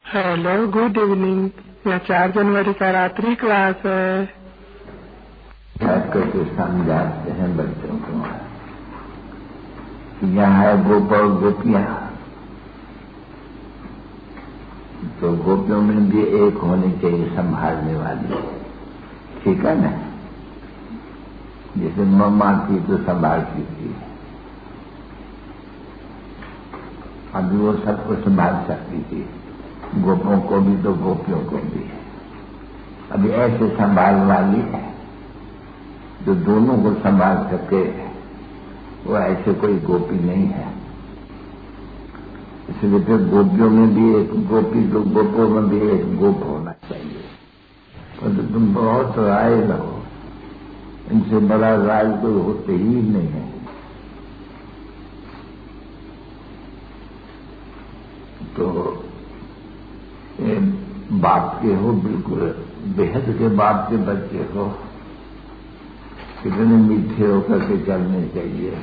Hello, good evening. यह 4 जनवरी का रात्रि क्लास है। करके समझाते हैं बच्चों को। यहाँ है गोप और गोपियां, तो गोपियों में भी एक होनी चाहिए संभालने वाली, ठीक है ना। जैसे मम्मा थी तो संभालती थी, अभी वो सबको संभाल सकती थी, गोपों को भी तो गोपियों को भी। अभी ऐसे संभाल वाली है जो दोनों को संभाल सके, वो ऐसे कोई गोपी नहीं है। इसलिए फिर गोपियों में भी एक गोपी, तो गोपों में भी एक गोप होना चाहिए। तो तुम बहुत राय रहो, इनसे बड़ा राय कोई होते ही नहीं है। तो ये बाप के हो, बिल्कुल बेहद के बाप के बच्चे हो, कितने मीठे होकर के चलने चाहिए।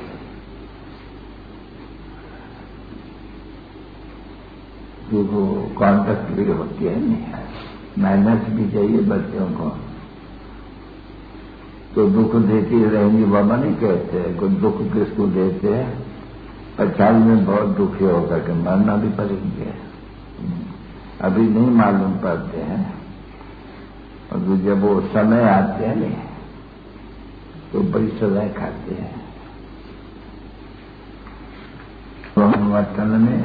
तो वो कॉन्टेक्ट भी होती है, नहीं मैनर्स भी चाहिए बच्चों को। तो दुख देती रहेंगी बाबा नहीं कहते, कोई दुख किसको देते हैं, 50 में बहुत दुखी होकर के मरना भी पड़ेंगे। अभी नहीं मालूम पड़ते हैं, और जब वो समय आते हैं नहीं तो बड़ी सजाएं खाते हैं। तो हम वतन में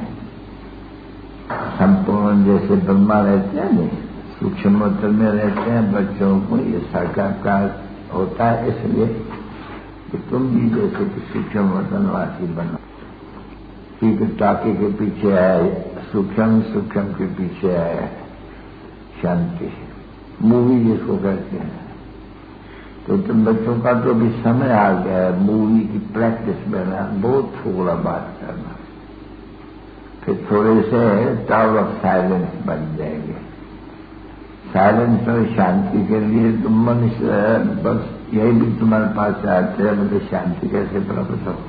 संपूर्ण जैसे ब्रह्मा रहते हैं नहीं, सूक्ष्म वतन में रहते हैं, बच्चों को ये साक्षात्कार होता है। इसलिए कि तुम भी जैसे कि सूक्ष्म वतनवासी बनो। ठीक टाके के पीछे आए सूक्ष्म, सूक्ष्म के पीछे आए शांति, मूवी जिसको कहते हैं। तो तुम बच्चों का तो भी समय आ गया है मूवी की प्रैक्टिस में ना, बहुत थोड़ा बात करना, फिर थोड़े से टावर ऑफ साइलेंस बन जाएंगे। साइलेंस और शांति के लिए तुम मनुष्य बस यही भी तुम्हारे पास आते हैं, मुझे शांति कैसे प्राप्त हो।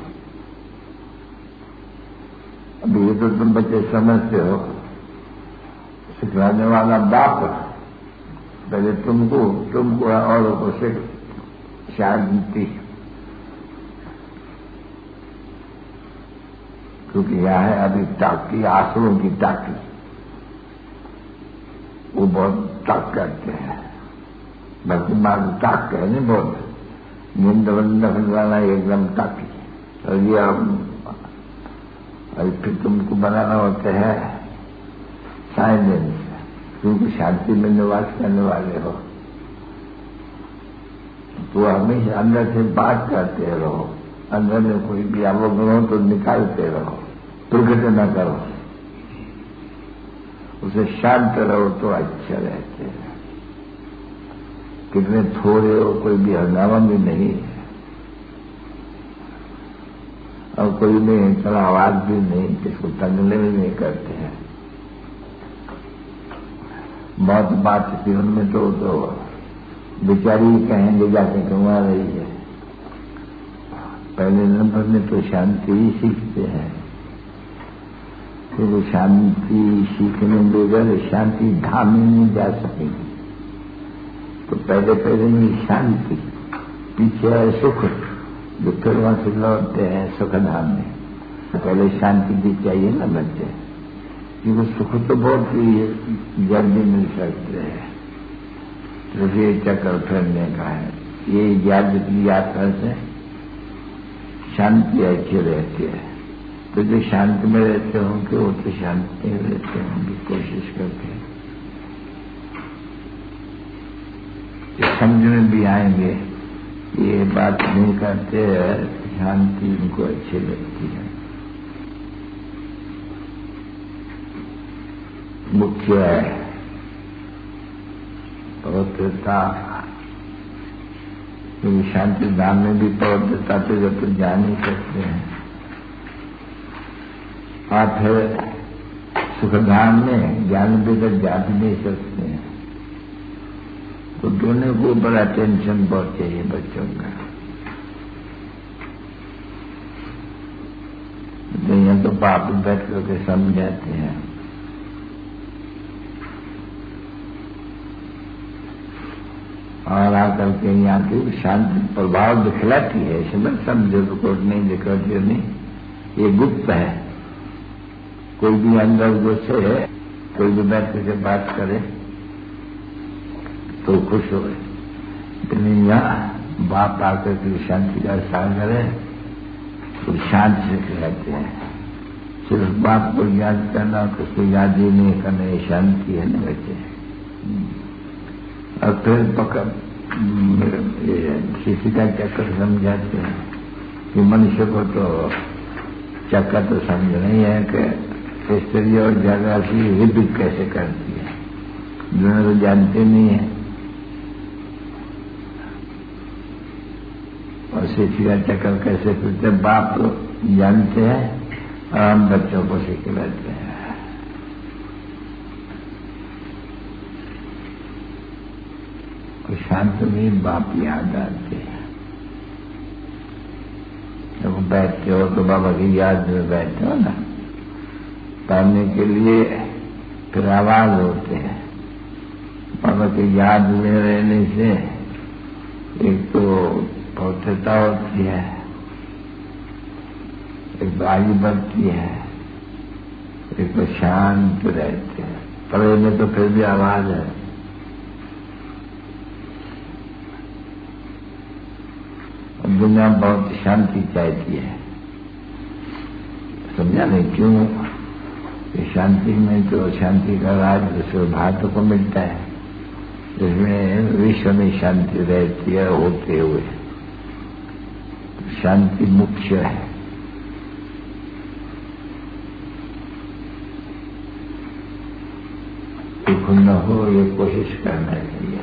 अभी ये तो तुम बच्चे समझते हो, सिखलाने वाला बाप पहले तुमको और को सिख शांति, क्योंकि यह है अभी टाकी, आंसुओं की टाकी, वो बहुत टाक करते हैं, बल्कि मार टाक है नहीं, बहुत नींद बंद वाला एकदम टाकी। और ये और फिर तुमको बनाना होता है साइलेंस, क्योंकि शांति में निवास करने वाले हो। तो हमेशा अंदर से बात करते रहो, अंदर में कोई भी अवगुण हो तो निकालते रहो, प्रकट न करो, उसे शांत रहो तो अच्छा रहते हैं। कितने थोड़े हो, कोई भी हंगामा भी नहीं है, और कोई नहीं इतना आवाज भी नहीं, किसको तंगने भी नहीं करते हैं। बहुत बात थी उनमें तो बेचारी कहेंगे जाके कमा रही है। पहले नंबर में तो शांति ही सीखते हैं, क्योंकि शांति सीखने बगैर शांति धाम में नहीं जा सकेंगे। तो पहले पहले में शांति, पीछे है सुख, जो फिर वहां से लौटते हैं सुख धाम में। तो पहले शांति भी चाहिए ना बच्चे, क्योंकि सुख तो बहुत ही जल्दी मिल सकते हैं। तो ये चक्कर फिरने का है, ये याद की यात्रा से शांति अच्छी रहती है। तो जो शांति में रहते होंगे वो तो शांति में रहते होंगे, कोशिश करके समझ में भी आएंगे। ये बात नहीं करते हैं, शांति उनको अच्छी लगती है। मुख्य है पवित्रता, क्योंकि शांति धाम में भी पवित्रता पे जब तो जा नहीं सकते हैं, आप सुखधाम में ज्ञान बेगर जा भी नहीं सकते हैं। तो दोनों को बड़ा टेंशन बहुत चाहिए बच्चों का। तो यहाँ तो बाप बैठ करके समझाते हैं, करके यहाँ की शांति प्रभाव दिखलाती है। इसमें समझो रिकॉर्ड नहीं दिखाती नहीं, ये गुप्त है। कोई भी अंदर घुसे है, कोई भी व्यक्ति से बात करे तो खुश हो गए। लेकिन यहाँ बाप आकर के शांति का सागर है तो शांत से कहते हैं। सिर्फ बाप को याद करना, उसको याद ही नहीं करना, ये शांति है न बच्चे। और फिर पकड़ किसी का चक्कर समझाते हैं कि मनुष्य को तो चक्कर तो समझ नहीं है कि स्त्री और जगह की रिपिक कैसे करती है, दोनों तो जानते नहीं है। और शिक्षी का चक्कर कैसे फिरते बाप तो जानते हैं और हम बच्चों को सिखलाते हैं। तो शांत में बाप याद आते हैं। जब बैठते हो तो बाबा की याद में बैठते हो ना, पढ़ने के लिए फिर आवाज होते हैं। बाबा की याद में रहने से एक तो पौधता होती है, एक तो आयु बढ़ती है, एक तो शांत रहते हैं। पढ़े में तो फिर भी आवाज है। दुनिया बहुत शांति चाहती है, समझा नहीं क्यों? शांति में तो शांति का राज विश्व भारत को मिलता है, जिसमें विश्व में शांति रहती है होते हुए। शांति मुख्य है। दुख न हो ये कोशिश करना चाहिए।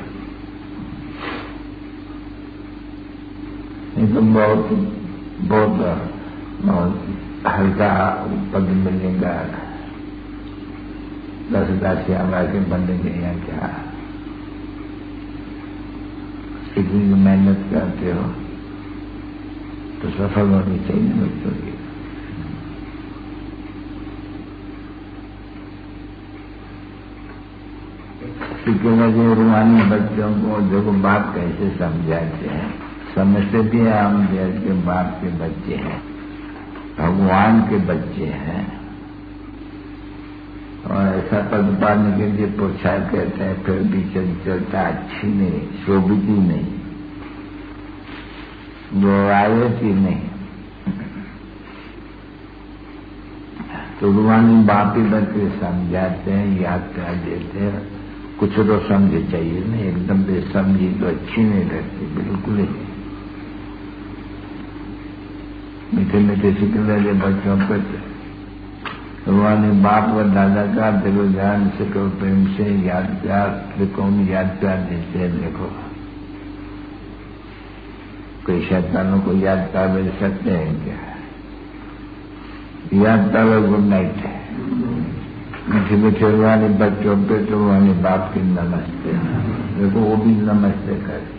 नहीं तो बहुत हल्का पद मिलेगा, 10,000 से आवाज के बनेंगे या क्या। इतनी मेहनत करते हो तो सफल होनी चाहिए बच्चों की। क्योंकि रूहानी बच्चों को देखो बाप कैसे समझाते हैं, समझते भी हैं हम जैसे बाप के बच्चे हैं, भगवान के बच्चे हैं। और ऐसा पद पाने के लिए पूछा कहते हैं, फिर भी चलता अच्छी नहीं, शोभित ही नहीं, गौरायत ही नहीं। तो रूहानी बाप ही बच्चे समझाते हैं, याद कर देते हैं। कुछ तो समझ चाहिए नहीं, एकदम बेसमझी तो अच्छी नहीं लगती बिल्कुल ही। मीठे मीठे सिखले बच्चों पर रूहानी बाप व दादा का दिलो ध्यान से करो, प्रेम से याद प्यार, कौन याद प्यार देते हैं। देखो कोई शैतानों को याद प्यार मिल सकते हैं क्या? याद प्यार गुड नाइट है। मीठे मीठे रूहानी बच्चों पे तो रूहानी बाप की नमस्ते। देखो वो भी नमस्ते करते।